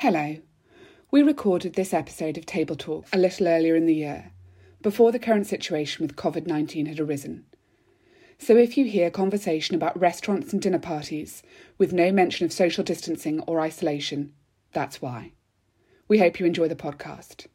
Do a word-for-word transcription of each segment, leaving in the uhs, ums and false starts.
Hello. We recorded this episode of Table Talk a little earlier in the year, before the current situation with covid nineteen had arisen. So if you hear conversation about restaurants and dinner parties with no mention of social distancing or isolation, that's why. We hope you enjoy the podcast.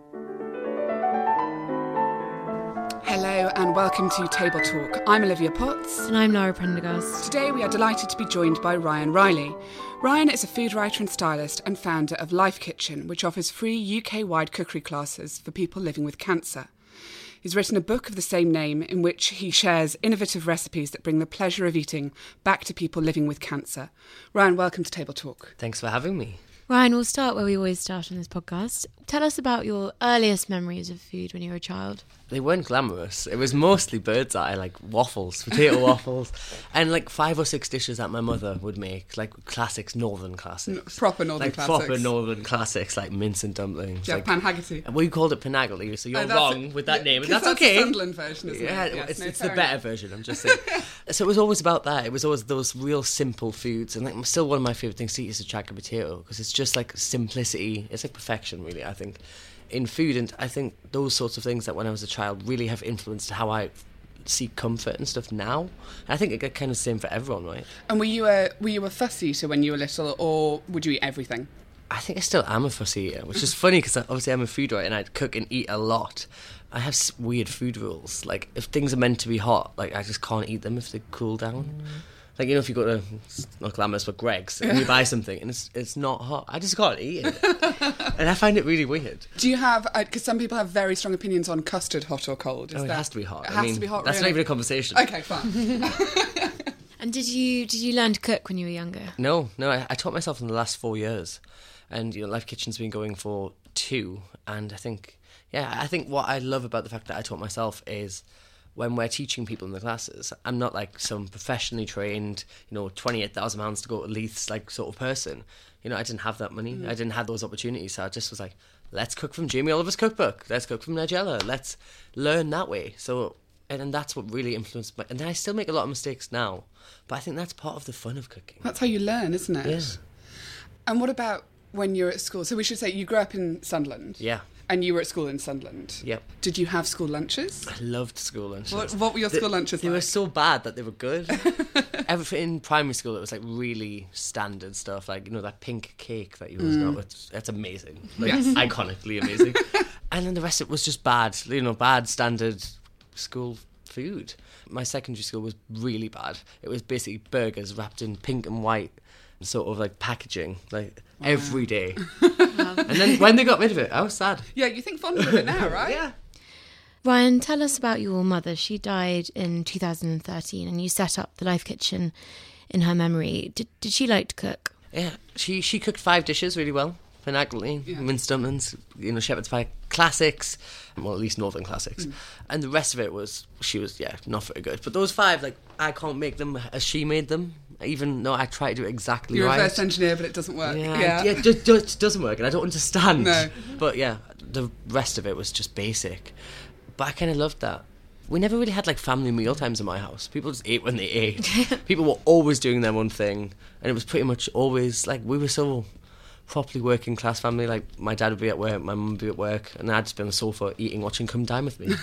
Hello and welcome to Table Talk. I'm Olivia Potts. And I'm Laura Prendergast. Today we are delighted to be joined by Ryan Riley. Ryan is a food writer and stylist and founder of Life Kitchen, which offers free U K-wide cookery classes for people living with cancer. He's written a book of the same name in which he shares innovative recipes that bring the pleasure of eating back to people living with cancer. Ryan, welcome to Table Talk. Thanks for having me. Ryan, we'll start where we always start on this podcast. Tell us about your earliest memories of food when you were a child. They weren't glamorous. It was mostly bird's eye, like waffles, potato waffles, and like five or six dishes that my mother would make, like classics, northern classics. Proper northern like classics. Proper northern classics, like mince and dumplings. Yeah, like, pan haggis. Well, you called it panagli, so you're oh, wrong it. with that yeah, name, and that's, that's okay. the Sunderland version, isn't yeah, it? Yes, it's, no, it's the fair better enough. version, I'm just saying. So it was always about that. It was always those real simple foods, and like still one of my favourite things to eat is a jacket potato, because it's just like simplicity. It's like perfection, really, I think, in food. And I think those sorts of things that when I was a child really have influenced how I seek comfort and stuff now. And I think it kind of the same for everyone, right? And were you a were you a fuss eater when you were little, or would you eat everything? I think I still am a fussy eater, which is funny because obviously I'm a food writer and I cook and eat a lot. I have weird food rules. Like, if things are meant to be hot, like, I just can't eat them if they cool down. Mm. Like, you know, if you go to, it's not glamorous, but Greg's, and you buy something and it's it's not hot, I just can't eat it. And I find it really weird. Do you have, because uh, some people have very strong opinions on custard, hot or cold. Is oh, it that, has to be hot. It I has mean, to be hot, That's really? not even a conversation. Okay, fine. And did you did you learn to cook when you were younger? No, no, I, I taught myself in the last four years. And, you know, Life Kitchen's been going for two. And I think, yeah, I think what I love about the fact that I taught myself is when we're teaching people in the classes, I'm not like some professionally trained, you know, twenty-eight thousand pounds to go to Leith's like sort of person. You know, I didn't have that money. Mm. I didn't have those opportunities. So I just was like, let's cook from Jamie Oliver's cookbook. Let's cook from Nigella. Let's learn that way. So, and, and that's what really influenced me. And then I still make a lot of mistakes now. But I think that's part of the fun of cooking. That's how you learn, isn't it? Yeah. And what about when you're at school? So we should say you grew up in Sunderland. Yeah. And you were at school in Sunderland. Yep. Did you have school lunches? I loved school lunches. What, what were your school they, lunches They like? were so bad that they were good. Everything in primary school, it was like really standard stuff, like, you know, that pink cake that you always Mm. got. It's, that's amazing. Like, Yes. iconically amazing. And then the rest of it was just bad, you know, bad standard school food. My secondary school was really bad. It was basically burgers wrapped in pink and white sort of like packaging, like wow. every day. Wow. And then when they got rid of it, I was sad. Yeah, you think fondly of it now, right? Yeah. Ryan, tell us about your mother. She died in two thousand thirteen and you set up the Life Kitchen in her memory. Did did she like to cook? Yeah, she, she cooked five dishes really well. Panagli, yeah. Mince dumplings, you know, shepherd's pie, classics, well, at least northern classics. Mm. And the rest of it was, she was, yeah, not very good. But those five, like, I can't make them as she made them, even though I try to do it exactly You're right. You're a reverse engineer, but it doesn't work. Yeah, yeah. yeah it just, just doesn't work, and I don't understand. No. But yeah, the rest of it was just basic. But I kind of loved that. We never really had, like, family meal times in my house. People just ate when they ate. People were always doing their own thing, and it was pretty much always, like, we were so properly working class family. Like, my dad would be at work, my mum would be at work, and I'd just be on the sofa eating, watching Come Dine With Me.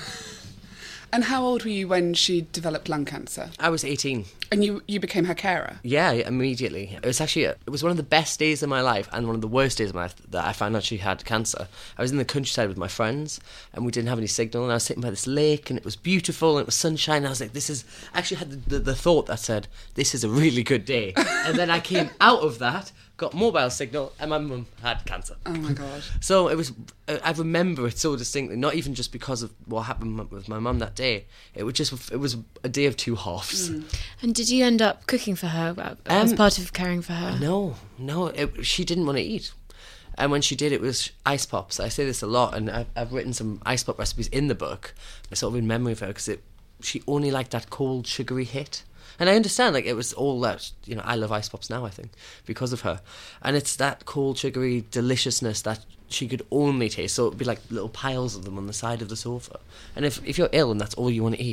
And how old were you when she developed lung cancer? I was eighteen. And you, you became her carer? Yeah, immediately. It was actually, a, it was one of the best days of my life and one of the worst days of my life that I found out she had cancer. I was in the countryside with my friends and we didn't have any signal, and I was sitting by this lake and it was beautiful and it was sunshine, and I was like, this is, I actually had the, the, the thought that said, this is a really good day. And then I came out of that, got mobile signal, and my mum had cancer. Oh my God. So it was, I remember it so distinctly, not even just because of what happened with my mum that day. It was just, it was a day of two halves. Mm. And did you end up cooking for her as um, part of caring for her? No, no, it, she didn't want to eat. And when she did, it was ice pops. I say this a lot, and I've, I've written some ice pop recipes in the book, sort of in memory of her, because it, she only liked that cold, sugary hit. And I understand, like, it was all that, you know, I love ice pops now, I think, because of her. And it's that cold, sugary deliciousness that she could only taste. So it would be like little piles of them on the side of the sofa. And if, if you're ill and that's all you want to eat,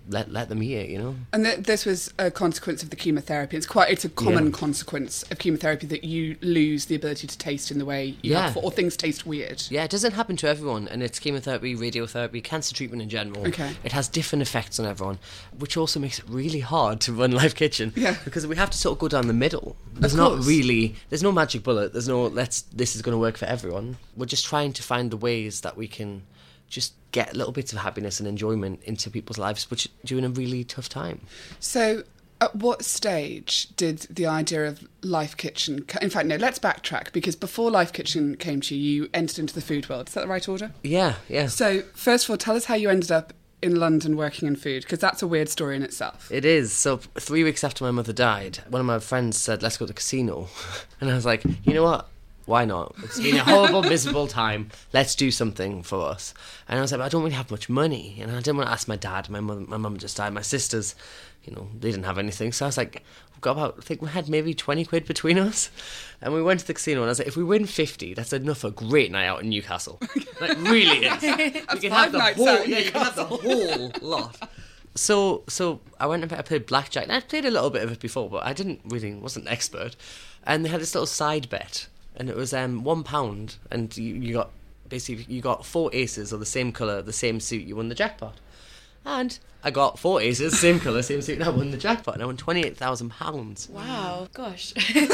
let let them eat it, you know. And th- this was a consequence of the chemotherapy. It's quite it's a common Yeah. consequence of chemotherapy that you lose the ability to taste in the way you Yeah. have before, or things taste weird. Yeah, it doesn't happen to everyone, and it's chemotherapy, radiotherapy, cancer treatment in general. Okay. It has different effects on everyone, which also makes it really hard to run Life Kitchen. Yeah. Because we have to sort of go down the middle. There's Of not course. really, there's no magic bullet. There's no, let's, this is going to work for everyone. We're just trying to find the ways that we can just get little bits of happiness and enjoyment into people's lives, which during a really tough time. So, at what stage did the idea of Life Kitchen... co- In fact, no, let's backtrack, because before Life Kitchen came to you, you entered into the food world. Is that the right order? Yeah, yeah. So, first of all, tell us how you ended up in London working in food, because that's a weird story in itself. It is. So three weeks after my mother died, one of my friends said, let's go to the casino. And I was like, you know what? Why not? It's been a horrible, miserable time. Let's do something for us. And I was like, I don't really have much money. And I didn't want to ask my dad. My mother, my mum just died. My sisters, you know, they didn't have anything. So I was like, we've got about, I think we had maybe twenty quid between us. And we went to the casino and I was like, if we win fifty, that's enough for a great night out in Newcastle. Like, really is. You can five have the nights whole, out in yeah, you can have the whole lot. So, so I went and I played blackjack. And I'd played a little bit of it before, but I didn't really, wasn't an expert. And they had this little side bet. And it was um, one pound, and you, you got basically you got four aces of the same colour, the same suit. You won the jackpot, and I got four aces, same colour, same suit, and I won the jackpot. And I won twenty eight thousand pounds. Wow, gosh.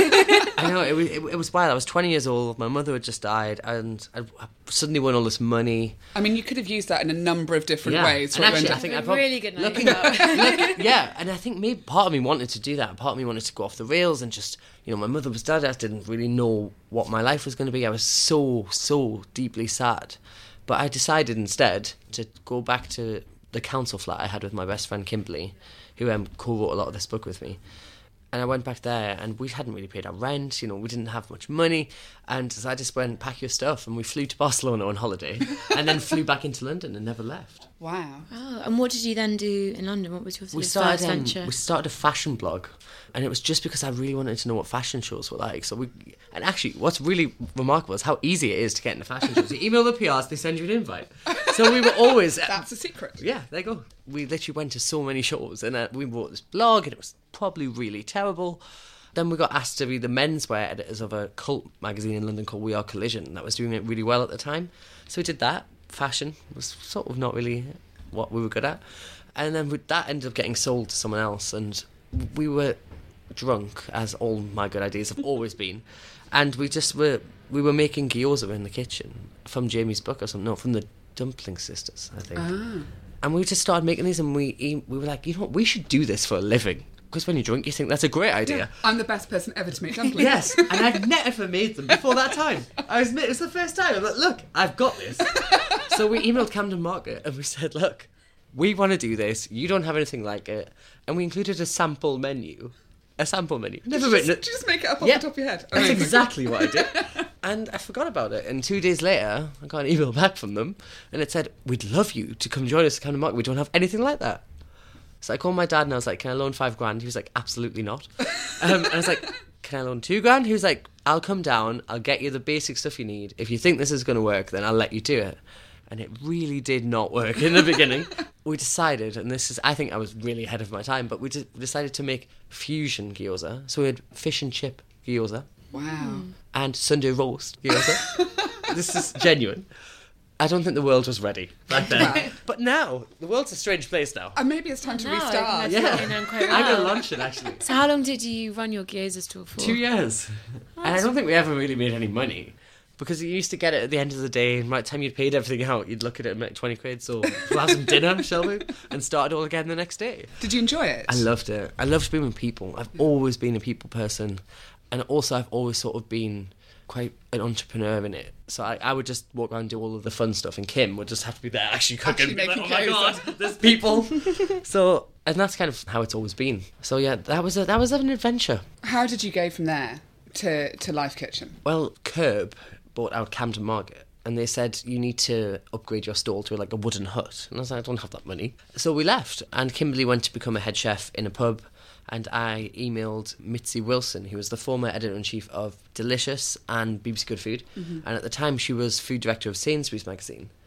I know it was it, it was wild. I was twenty years old. My mother had just died, and I, I suddenly won all this money. I mean, you could have used that in a number of different Yeah. ways. And what you actually, end I up- think I A prob- really good night looking out. look, yeah, and I think maybe part of me wanted to do that. Part of me wanted to go off the rails and just, you know, my mother was dead. I didn't really know what my life was going to be. I was so, so deeply sad. But I decided instead to go back to the council flat I had with my best friend Kimberly, who um, co-wrote a lot of this book with me. And I went back there, and we hadn't really paid our rent, you know, we didn't have much money. And so I just went, pack your stuff, and we flew to Barcelona on holiday, and then flew back into London and never left. Wow. Oh, and what did you then do in London? What was your sort We of started, first um, venture? we started a fashion blog, and it was just because I really wanted to know what fashion shows were like. So we, and actually, what's really remarkable is how easy it is to get into fashion shows. You email the P Rs, they send you an invite. So we were always... That's a secret. Yeah, there you go. We literally went to so many shows, and uh, we wrote this blog, and it was probably really terrible. Then we got asked to be the menswear editors of a cult magazine in London called We Are Collision, and that was doing it really well at the time. So we did that. Fashion was sort of not really what we were good at. And then we, that ended up getting sold to someone else, and we were drunk, as all my good ideas have always been. And we just were, we were making gyoza in the kitchen from Jamie's book or something. No, from the Dumpling Sisters, I think. Ah. And we just started making these, and we we were like, you know what, we should do this for a living. Because when you're drunk, you think that's a great idea. I'm the best person ever to make dumplings. Yes, and I'd never made them before that time. I was, it was the first time. I'm like, look, I've got this. So we emailed Camden Market and we said, look, we want to do this. You don't have anything like it. And we included a sample menu. A sample menu. Never Did you written just, it. did you just make it up off Yeah. the top of your head? That's Amazing. exactly what I did. And I forgot about it. And two days later, I got an email back from them. And it said, we'd love you to come join us at Camden Market. We don't have anything like that. So I called my dad and I was like, can I loan five grand? He was like, absolutely not. Um, and I was like, can I loan two grand? He was like, I'll come down. I'll get you the basic stuff you need. If you think this is going to work, then I'll let you do it. And it really did not work in the beginning. We decided, and this is, I think I was really ahead of my time, but we de- decided to make fusion gyoza. So we had fish and chip gyoza Wow. and Sunday roast gyoza. This is genuine. I don't think the world was ready back then. But now, the world's a strange place now. And maybe it's time to No, I think restart. that's Yeah. going on quite I'm going to well. launch it, actually. So how long did you run your gyoza store for? Two years. And I don't think we ever really made any money. Because you used to get it at the end of the day, and by the time you'd paid everything out, you'd look at it and make twenty quid, so we'll have some dinner, shall we? And start it all again the next day. Did you enjoy it? I loved it. I loved being with people. I've always been a people person. And also I've always sort of been quite an entrepreneur in it. So I, I would just walk around and do all of the fun stuff, and Kim would just have to be there actually cooking. Actually Like, making oh my gyoza. god, there's people. So, and that's kind of how it's always been. So yeah, that was a, that was an adventure. How did you go from there to, to Life Kitchen? Well, Curb bought out Camden Market, and they said, you need to upgrade your stall to like a wooden hut. And I was like, I don't have that money. So we left, and Kimberly went to become a head chef in a pub, and I emailed Mitzi Wilson, who was the former editor-in-chief of Delicious and B B C Good Food. Mm-hmm. And at the time, she was food director of Sainsbury's magazine.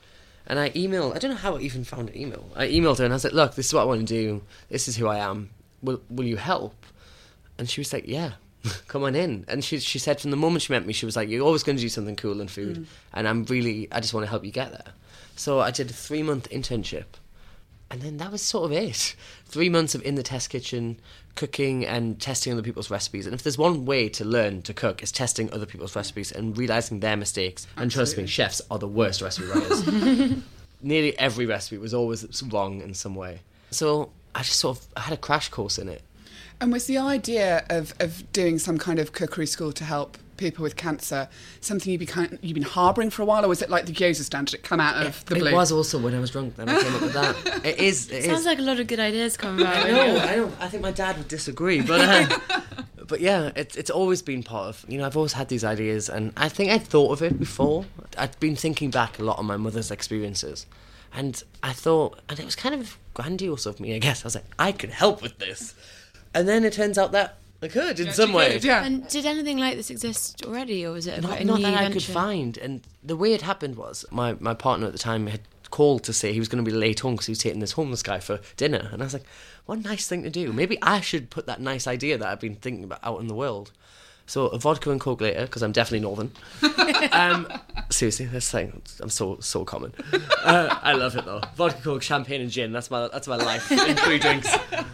And I emailed, I don't know how I even found an email. I emailed her and I said, look, this is what I want to do. This is who I am. Will will you help? And she was like, yeah, come on in. And she she said from the moment she met me, she was like, you're always going to do something cool in food. Mm. And I'm really, I just want to help you get there. So I did a three-month internship. And then that was sort of it. Three months of in the test kitchen, cooking and testing other people's recipes. And if there's one way to learn to cook, it's testing other people's recipes and realising their mistakes. Absolutely. And trust me, chefs are the worst recipe writers. Nearly every recipe was always wrong in some way. So I just sort of I had a crash course in it. And was the idea of, of doing some kind of cookery school to help people with cancer something you've been, kind of, you've been harbouring for a while, or was it like the Gyoza stand? Did it come out of it, the blue? It was also when I was drunk, then I came up with that. It is. It Sounds is. like a lot of good ideas coming out. I know, I know. I think my dad would disagree, but uh, but yeah, it's it's always been part of. You know, I've always had these ideas, and I think I'd thought of it before. I'd been thinking back a lot on my mother's experiences, and I thought, and it was kind of grandiose of me, I guess. I was like, I could help with this, and then it turns out that I could in yeah, some way. Yeah. And did anything like this exist already, or was it Not, quite a not new that venture? I could find. And the way it happened was my, my partner at the time had called to say he was going to be late home because he was taking this homeless guy for dinner. And I was like, what a nice thing to do. Maybe I should put that nice idea that I've been thinking about out in the world. So a vodka and Coke later, because I'm definitely Northern. um, seriously, that's thing. I'm so so common. Uh, I love it though. Vodka, Coke, champagne, and gin. That's my that's my life in three drinks.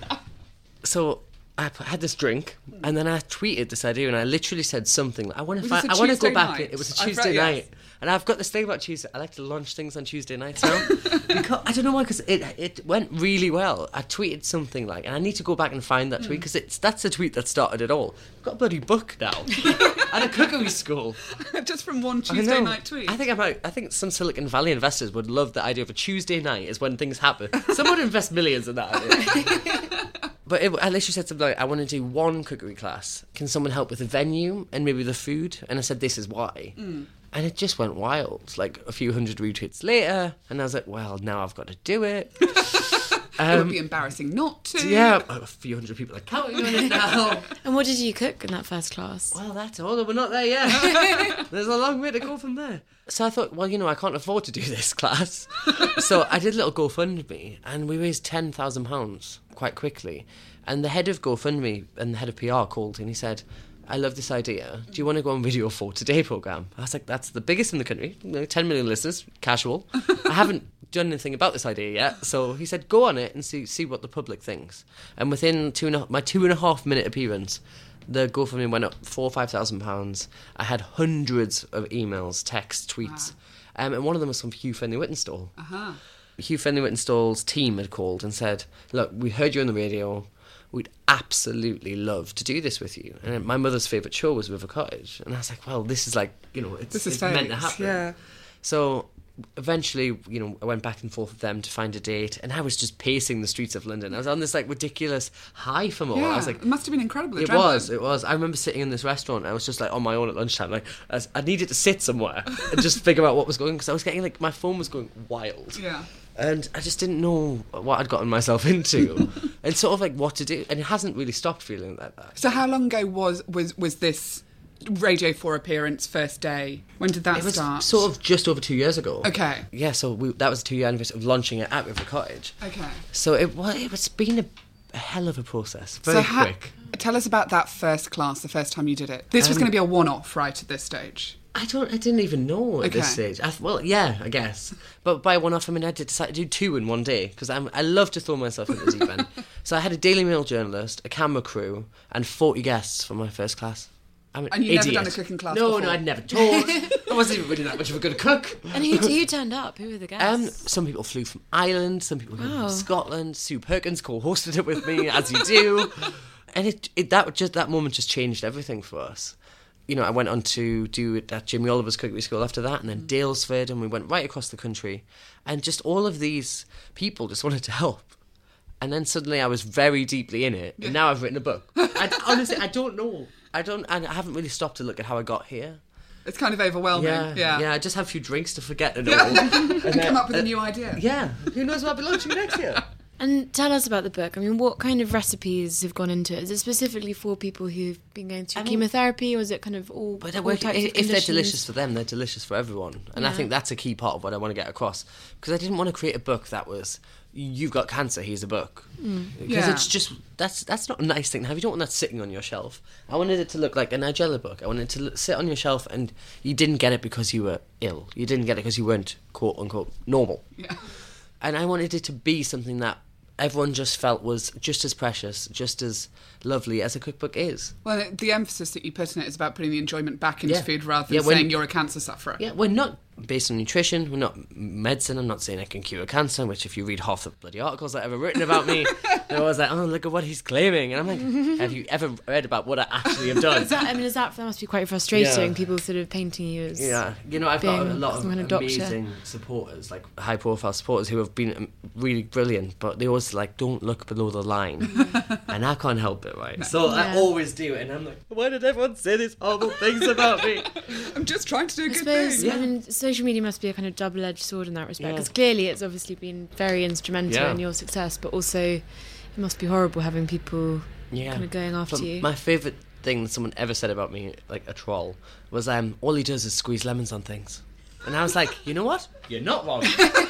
So I had this drink, and then I tweeted this idea, and I literally said something like, "I want to find. I want to go back." Night? It was a I've Tuesday read, night, yes. and I've got this thing about Tuesday. I like to launch things on Tuesday nights now because I don't know why. Because it it went really well. I tweeted something like, and I need to go back and find that tweet because it's that's the tweet that started it all. I've got a bloody book now at a cookery school. Just from one I Tuesday know. night tweet. I think I might. I think some Silicon Valley investors would love the idea of a Tuesday night is when things happen. Someone would invest millions in that idea. But it, I literally said something like, I want to do one cookery class. Can someone help with the venue and maybe the food? And I said, this is why. Mm. And it just went wild. Like a few hundred retweets later. And I was like, well, now I've got to do it. um, it would be embarrassing not to. Yeah, a few hundred people are counting on it now. And what did you cook in that first class? Well, that's all. We're not there yet. There's a long way to go from there. So I thought, well, you know, I can't afford to do this class. So I did a little GoFundMe, and we raised ten thousand pounds quite quickly. And the head of GoFundMe and the head of P R called, and he said, I love this idea. Do you want to go on Video four Today programme? I was like, that's the biggest in the country. You know, ten million listeners, casual. I haven't done anything about this idea yet. So he said, go on it and see see what the public thinks. And within two and a, my two and a half minute appearance, the GoFundMe went up four or five thousand pounds. I had hundreds of emails, texts, tweets, wow. um, and one of them was from Hugh Fenley-Whittenstall. Uh-huh. Hugh Fenley-Whittenstall's team had called and said, "Look, we heard you on the radio. We'd absolutely love to do this with you." And my mother's favourite show was River Cottage, and I was like, "Well, this is like, you know, it's, this is it's fake. meant to happen." Yeah. So eventually, you know, I went back and forth with them to find a date, and I was just pacing the streets of London. I was on this like ridiculous high from all. Yeah, I was like, it must have been incredible. It was, it was. I remember sitting in this restaurant. I was just like on my own at lunchtime. Like I, was, I needed to sit somewhere and just figure out what was going, because I was getting like my phone was going wild. Yeah. And I just didn't know what I'd gotten myself into, and sort of like what to do. And it hasn't really stopped feeling like that. So how long ago was was was this Radio four appearance first day? When did that It was start? sort of just over two years ago. Okay. Yeah, so we, that was the two year anniversary of launching it at River Cottage. Okay. So it was it was been a, a hell of a process. Very so ha- quick. Tell us about that first class, the first time you did it. This was Um, going to be a one-off, right, at this stage? I don't. I didn't even know at Okay. this stage. I, well, yeah, I guess. But by one off, I mean I did decide to do two in one day because I'm. I love to throw myself into the deep end. So I had a Daily Mail journalist, a camera crew, and forty guests for my first class. I'm an And you'd never idiot. done a cooking class No, before? no, I'd never taught. I wasn't even really that much of a good cook. And who, who turned up? Who were the guests? Um, some people flew from Ireland, some people came Wow. from Scotland. Sue Perkins co-hosted it with me, as you do, and it, it that just that moment just changed everything for us. You know, I went on to do it at Jimmy Oliver's Cookery School after that, and then mm. Dalesford, and we went right across the country, and just all of these people just wanted to help. And then suddenly I was very deeply in it, and now I've written a book. I, honestly, I don't know. I don't. I haven't really stopped to look at how I got here. It's kind of overwhelming. Yeah, Yeah. yeah. I just have a few drinks to forget it all, and And then- come up with uh, a new idea. Yeah, who knows what I'll be launching next year? And tell us about the book. I mean, what kind of recipes have gone into it? Is it specifically for people who've been going through I mean, chemotherapy, or is it kind of all, but all types if, of if they're delicious for them, they're delicious for everyone. And yeah. I think that's a key part of what I want to get across. Because I didn't want to create a book that was, you've got cancer, here's a book. Mm. Because yeah. it's just, that's that's not a nice thing to have. You don't want that sitting on your shelf. I wanted it to look like a Nigella book. I wanted it to look, sit on your shelf and you didn't get it because you were ill. You didn't get it because you weren't, quote unquote, normal. Yeah. And I wanted it to be something that everyone just felt was just as precious, just as lovely as a cookbook is. Well, the emphasis that you put in it is about putting the enjoyment back into yeah. food rather than yeah, when, saying you're a cancer sufferer. Yeah, we're not based on nutrition, we're not medicine. I'm not saying I can cure cancer, which if you read half the bloody articles that I've ever written about me, they're always like, oh, look at what he's claiming. And I'm like, have you ever read about what I actually have done? Is that, I mean, is that, that must be quite frustrating, yeah. people sort of painting you as... Yeah, you know, I've got a lot of kind of amazing supporters, like high-profile supporters who have been really brilliant, but they always like, don't look below the line. And I can't help it, right? So yeah. I always do, and I'm like, why did everyone say these horrible things about me? I'm just trying to do a I good suppose, thing. I mean, social media must be a kind of double-edged sword in that respect, Yeah. because clearly it's obviously been very instrumental Yeah. in your success, but also it must be horrible having people Yeah. kind of going after But you. my favourite thing that someone ever said about me, like a troll, was um, all he does is squeeze lemons on things. And I was like, you know what? You're not wrong.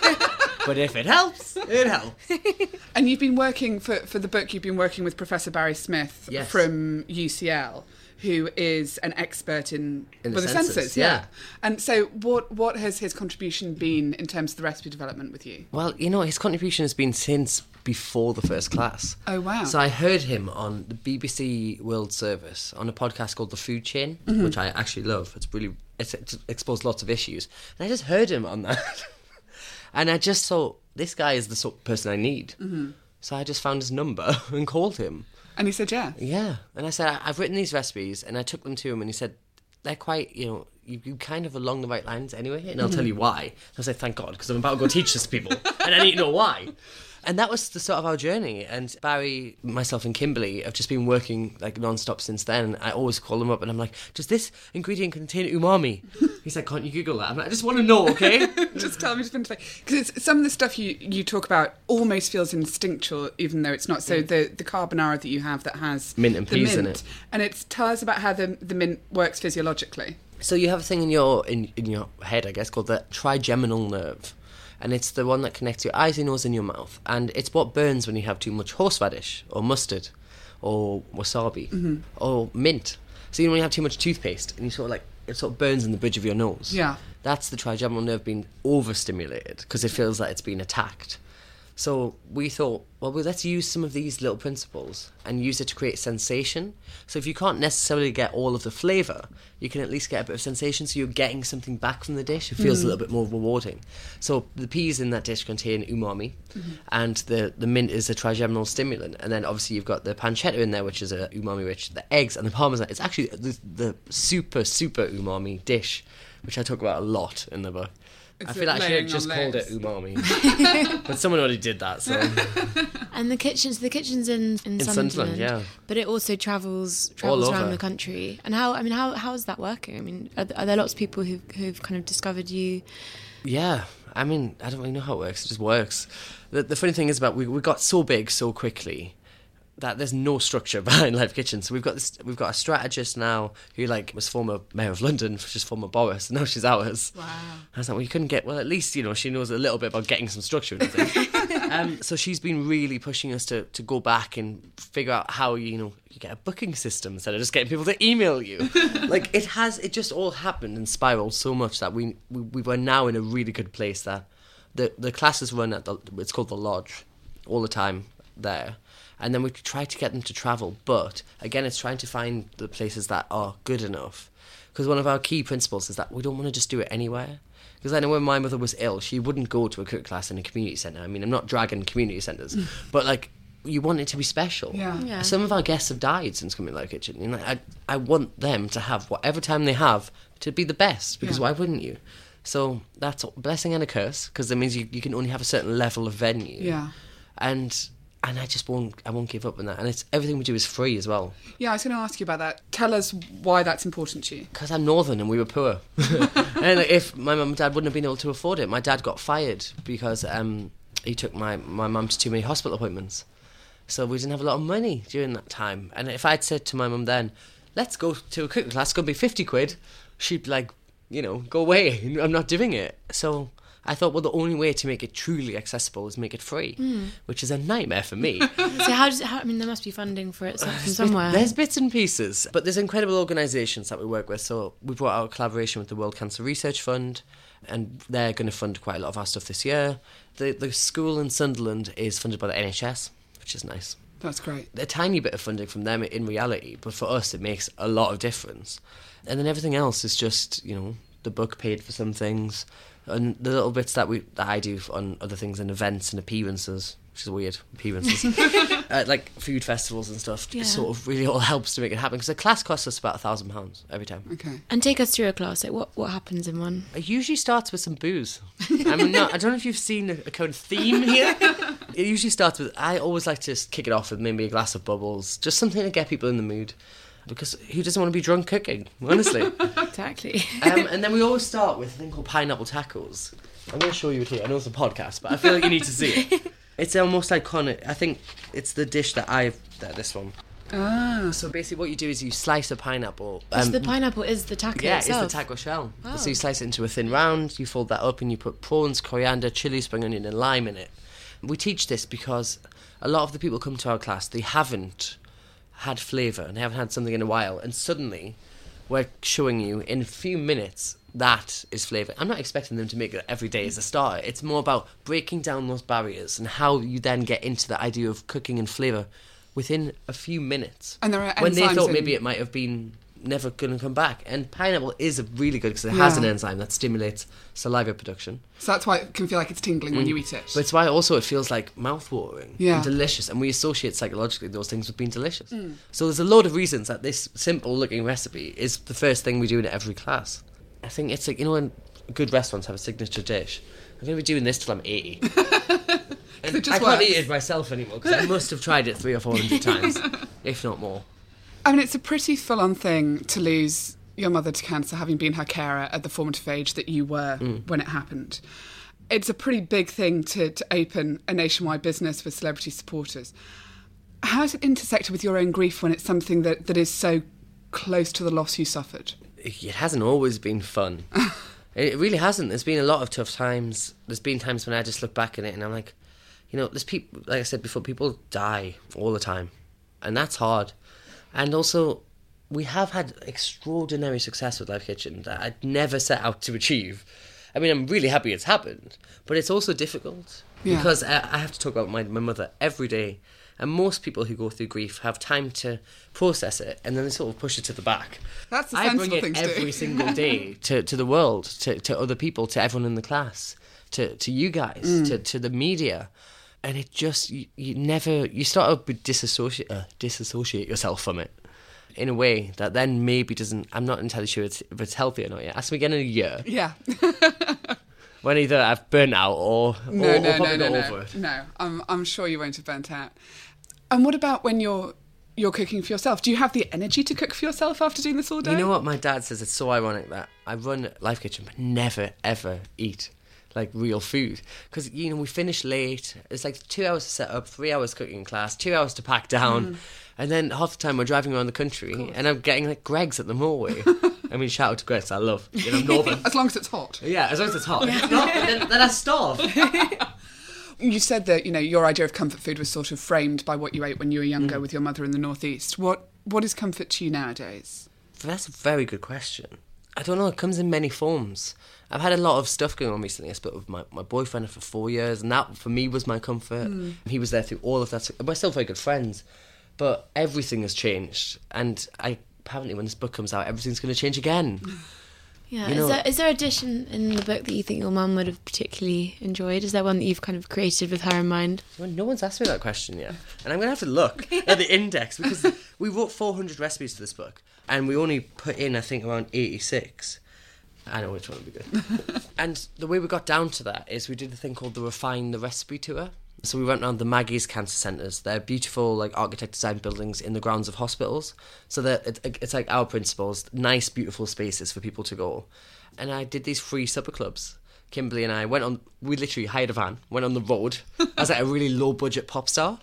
But if it helps, it helps. And you've been working, for, for the book, you've been working with Professor Barry Smith Yes. from U C L, who is an expert in, In the well, the senses, senses. yeah. And so what what has his contribution been in terms of the recipe development with you? Well, you know, his contribution has been since before the first class. Oh, wow. So I heard him on the B B C World Service on a podcast called The Food Chain, mm-hmm. which I actually love. It's really, it's, it's exposed lots of issues. And I just heard him on that. And I just thought, this guy is the sort of person I need. Mm-hmm. So I just found his number and called him. And he said, yeah. Yeah. And I said, I've written these recipes, and I took them to him, and he said, they're quite, you know, you, you kind of along the right lines anyway, and I'll tell you why. I was like, thank God, because I'm about to go teach this to people, and I need to know why. And that was the start of our journey. And Barry, myself and Kimberly have just been working like non-stop since then. I always call him up and I'm like, does this ingredient contain umami? He's like, can't you Google that? I'm like, I just want to know, okay? Just tell me, just because some of the stuff you, you talk about almost feels instinctual, even though it's not. So the, the carbonara that you have that has mint and the peas mint, in it. And it's, tell us about how the, the mint works physiologically. So you have a thing in your in, in your head, I guess, called the trigeminal nerve. And it's the one that connects your eyes, your nose and your mouth. And it's what burns when you have too much horseradish or mustard or wasabi mm-hmm. or mint. So you know when you have too much toothpaste and you sort of like, it sort of burns in the bridge of your nose. Yeah. That's the trigeminal nerve being overstimulated because it feels like it's been attacked. So we thought, well, well, let's use some of these little principles and use it to create sensation. So if you can't necessarily get all of the flavour, you can at least get a bit of sensation, so you're getting something back from the dish. It feels mm. a little bit more rewarding. So the peas in that dish contain umami, mm-hmm. and the, the mint is a trigeminal stimulant. And then obviously you've got the pancetta in there, which is a umami-rich, the eggs and the parmesan. It's actually the, the super, super umami dish, which I talk about a lot in the book. It's I feel like I should have just called it umami. But someone already did that, so... And the kitchens, the kitchen's in, in, In Sunderland, Sunderland, yeah. But it also travels travels All around over. the country. And how, I mean, how how is that working? I mean, are, are there lots of people who've, who've kind of discovered you? Yeah, I mean, I don't really know how it works. It just works. The, the funny thing is about we we got so big so quickly that there's no structure behind Life Kitchen. So we've got this, we've got a strategist now who like was former mayor of London, she's former Boris, and now she's ours. Wow. I was like, well, you couldn't get, well, at least, you know, she knows a little bit about getting some structure into things. um, so she's been really pushing us to, to go back and figure out how, you know, you get a booking system instead of just getting people to email you. Like, it has, it just all happened and spiraled so much that we, we, we were now in a really good place that the, the classes run at the, it's called The Lodge, all the time there. And then we try to get them to travel. But, again, it's trying to find the places that are good enough. Because one of our key principles is that we don't want to just do it anywhere. Because I know when my mother was ill, she wouldn't go to a cook class in a community centre. I mean, I'm not dragging community centres. But, like, you want it to be special. Yeah. Yeah. Some of our guests have died since coming to Life Kitchen. You know, I, I want them to have whatever time they have to be the best. Because Yeah. why wouldn't you? So that's a blessing and a curse. Because that means you, you can only have a certain level of venue. Yeah. And... And I just won't, I won't give up on that. And it's everything we do is free as well. Yeah, I was going to ask you about that. Tell us why that's important to you. Because I'm northern and we were poor. And like, if my mum and dad wouldn't have been able to afford it, my dad got fired because um, he took my, my mum to too many hospital appointments. So we didn't have a lot of money during that time. And if I'd said to my mum then, let's go to a cooking class, it's going to be fifty quid, she'd be like, you know, go away, I'm not doing it. So I thought, well, the only way to make it truly accessible is make it free, mm. which is a nightmare for me. So how does it, how, I mean, there must be funding for it from somewhere. There's bits and pieces, but there's incredible organisations that we work with. So we brought out a collaboration with the World Cancer Research Fund, and they're going to fund quite a lot of our stuff this year. The, the school in Sunderland is funded by the N H S, which is nice. That's great. A tiny bit of funding from them in reality, but for us it makes a lot of difference. And then everything else is just, you know, the book paid for some things, and the little bits that we that I do on other things and events and appearances, which is weird, appearances, uh, like food festivals and stuff, yeah. sort of really all helps to make it happen. Because a class costs us about a thousand pounds every time. Okay. And take us through a class. Like what what happens in one? It usually starts with some booze. I mean, not, I don't know if you've seen a, a kind of theme here. It usually starts with, I always like to just kick it off with maybe a glass of bubbles, just something to get people in the mood. Because who doesn't want to be drunk cooking, honestly? Exactly. Um, and then we always start with a thing called pineapple tacos. I'm going to show you it here. I know it's a podcast, but I feel like you need to see it. It's almost iconic. I think it's the dish that I've... There, this one. Ah. So basically what you do is you slice a pineapple. Um, so the pineapple is the taco yeah, itself? Yeah, it's the taco shell. Oh. So you slice it into a thin round, you fold that up and you put prawns, coriander, chilli, spring onion and lime in it. We teach this because a lot of the people come to our class, they haven't had flavour and they haven't had something in a while, and suddenly we're showing you in a few minutes that is flavour. I'm not expecting them to make it every day as a starter. It's more about breaking down those barriers and how you then get into the idea of cooking and flavour within a few minutes. And there are when they thought in... maybe it might have been never going to come back. And pineapple is a really good because it yeah. has an enzyme that stimulates saliva production. So that's why it can feel like it's tingling mm. when you eat it. But it's why also it feels like mouth-watering yeah. and delicious, and we associate psychologically those things with being delicious. Mm. So there's a load of reasons that this simple-looking recipe is the first thing we do in every class. I think it's like, you know when good restaurants have a signature dish, I'm going to be doing this till I'm eighty. And it just I can't works. eat it myself anymore because I must have tried it three or four hundred times, if not more. I mean, it's a pretty full-on thing to lose your mother to cancer, having been her carer at the formative age that you were mm. when it happened. It's a pretty big thing to, to open a nationwide business with celebrity supporters. How has it intersected with your own grief when it's something that, that is so close to the loss you suffered? It hasn't always been fun. It really hasn't. There's been a lot of tough times. There's been times when I just look back at it and I'm like, you know, there's people, like I said before, people die all the time. And that's hard. And also, we have had extraordinary success with Life Kitchen that I'd never set out to achieve. I mean, I'm really happy it's happened, but it's also difficult yeah. because I, I have to talk about my, my mother every day. And most people who go through grief have time to process it, and then they sort of push it to the back. That's the I sensible bring it thing to every do. single day to, to the world, to, to other people, to everyone in the class, to, to you guys, mm. to, to the media. And it just, you, you never, you start to disassociate, uh, disassociate yourself from it in a way that then maybe doesn't, I'm not entirely sure it's, if it's healthy or not yet. Ask me again in a year. Yeah. When either I've burnt out or, no, or, no, or probably no, no, got no. over it. No, I'm, I'm sure you won't have burnt out. And what about when you're you're cooking for yourself? Do you have the energy to cook for yourself after doing this all day? You know what my dad says? It's so ironic that I run Life Kitchen but never, ever eat like real food. Because, you know, we finish late. It's like two hours to set up, three hours cooking class, two hours to pack down. Mm. And then half the time we're driving around the country and I'm getting like Greggs at the motorway. I mean, shout out to Greggs, I love. You know, Northern. As long as it's hot. Yeah, as long as it's hot. If it's not, then, then I starve. You said that, you know, your idea of comfort food was sort of framed by what you ate when you were younger mm. with your mother in the Northeast. What What is comfort to you nowadays? That's a very good question. I don't know, it comes in many forms. I've had a lot of stuff going on recently. I split with my, my boyfriend for four years, and that, for me, was my comfort. Mm. He was there through all of that. We're still very good friends, but everything has changed. And I apparently, when this book comes out, everything's going to change again. Yeah, you know, is there is there a dish in, in the book that you think your mum would have particularly enjoyed? Is there one that you've kind of created with her in mind? Well, no one's asked me that question yet. And I'm going to have to look at the index, because we wrote four hundred recipes for this book, and we only put in, I think, around eighty-six. I know which one would be good. And the way we got down to that is we did a thing called the Refine the Recipe Tour. So we went around the Maggie's Cancer Centres. They're beautiful, like, architect design buildings in the grounds of hospitals. So that it, it's like our principles, nice, beautiful spaces for people to go. And I did these free supper clubs, Kimberly and I went on, we literally hired a van, went on the road. I was like a really low budget pop star.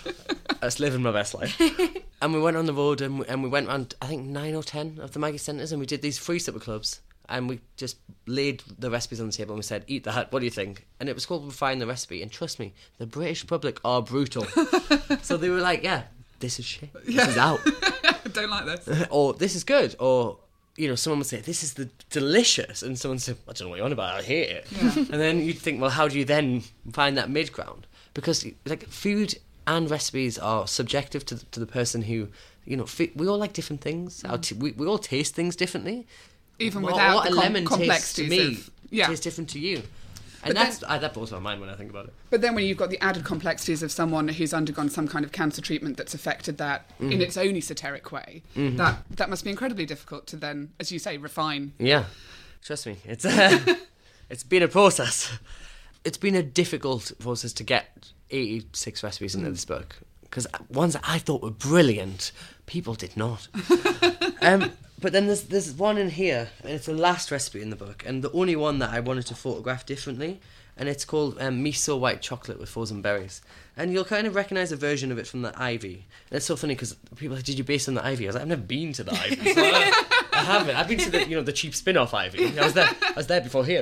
I was living my best life. And we went on the road and we, and we went around, I think, nine or ten of the Maggie Centres, and we did these free supper clubs. And we just laid the recipes on the table and we said, eat that, what do you think? And it was called Refine the Recipe. And trust me, the British public are brutal. So they were like, yeah, this is shit. This Yeah. is out. I don't like this. Or this is good. Or, you know, someone would say, this is the delicious. And someone would say, I don't know what you're on about, I hate it. Yeah. And then you'd think, well, how do you then find that mid-ground? Because, like, food and recipes are subjective to the, to the person who, you know, f- we all like different things. Our t- we, we all taste things differently. Even What- without what the a com- lemon tastes to complexities me of... Yeah. tastes different to you. But And then- that's I, that blows my mind when I think about it. But then when you've got the added complexities of someone who's undergone some kind of cancer treatment that's affected that Mm-hmm. in its own esoteric way, that that must be incredibly difficult to then, as you say, refine. Yeah, trust me, it's uh, it's been a process. It's been a difficult process to get eighty-six recipes into this book, because ones that I thought were brilliant, people did not. um, but then there's there's one in here, and it's the last recipe in the book, and the only one that I wanted to photograph differently, and it's called um, miso white chocolate with frozen berries. And you'll kind of recognise a version of it from the Ivy. And it's so funny because people are like, did you base it on the Ivy? I was like, I've never been to the Ivy. So I, I haven't. I've been to the, you know, the cheap spin-off Ivy. I was there. I was there before here.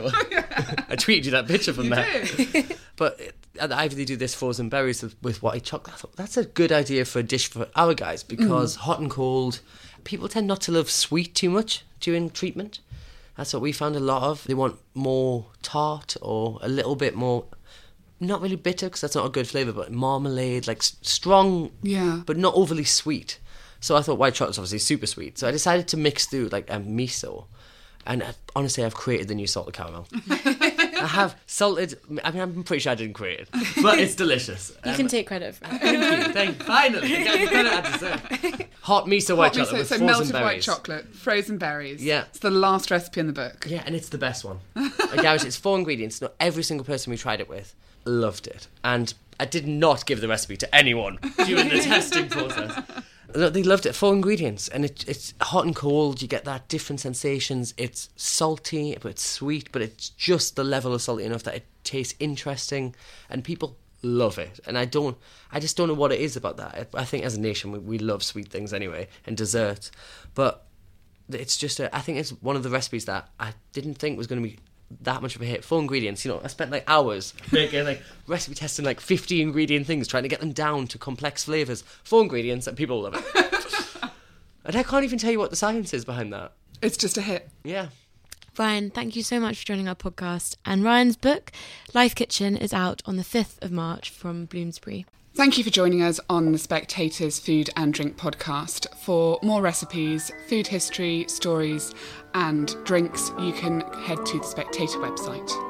I tweeted you that picture from You there. did. But at the Ivy they do this frozen berries with, with white chocolate. I thought that's a good idea for a dish for our guys because hot and cold, people tend not to love sweet too much during treatment. That's what we found a lot of. They want more tart or a little bit more, not really bitter because that's not a good flavour, but marmalade, like s- strong, Yeah. but not overly sweet. So I thought white chocolate's obviously super sweet. So I decided to mix through like a miso. And uh, honestly, I've created the new salted caramel. I have salted, I mean, I'm pretty sure I didn't create it, but it's delicious. You Um, can take credit for it. Thank you. Thank, finally, I get the credit I deserve. Hot miso white What we chocolate say- with so frozen melted berries. white chocolate, frozen berries. Yeah. It's the last recipe in the book. Yeah, and it's the best one. I guarantee it's four ingredients. Not every single person we tried it with loved it. And I did not give the recipe to anyone during the testing process. No, they loved it. Four ingredients. And it, it's hot and cold. You get that different sensations. It's salty, but it's sweet. But it's just the level of salty enough that it tastes interesting. And people love it. And I don't, I just don't know what it is about that. I, I think as a nation, we, we love sweet things anyway. And desserts. But it's just, a, I think it's one of the recipes that I didn't think was going to be that much of a hit. Four ingredients, you know, I spent like hours making like recipe testing like fifty ingredient things, trying to get them down to complex flavours. Four ingredients and people love it. And I can't even tell you what the science is behind that. It's just a hit. Yeah. Ryan, thank you so much for joining our podcast. And Ryan's book, Life Kitchen, is out on the fifth of March from Bloomsbury. Thank you for joining us on the Spectator's Food and Drink podcast. For more recipes, food history, stories and drinks, you can head to the Spectator website.